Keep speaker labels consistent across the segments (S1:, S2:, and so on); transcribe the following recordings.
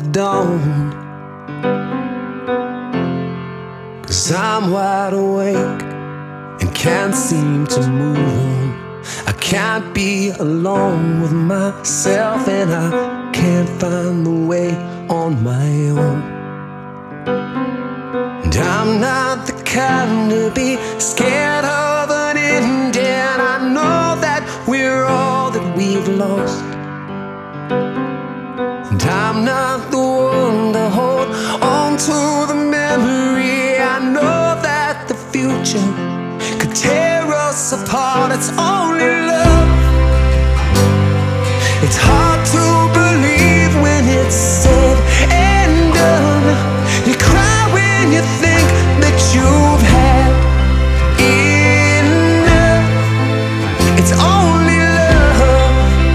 S1: dawn. 'Cause I'm wide awake and can't seem to move on. I can't be alone with myself, and I can't find the way on my own. And I'm not the kind to be scared of an ending. I know that we're all that we've lost, and I'm not the one to hold on to the memory. I know that the future could tear us apart. It's only love. It's hard to believe when it's said and done. You cry when you think that you've had enough. It's only love.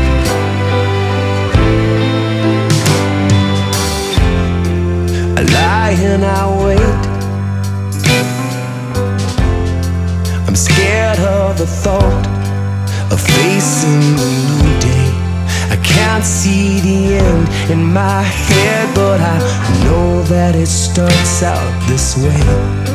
S1: I lie and I wait. I'm scared of the thought of facing the new day. I can't see the end in my head, but I know that it starts out this way.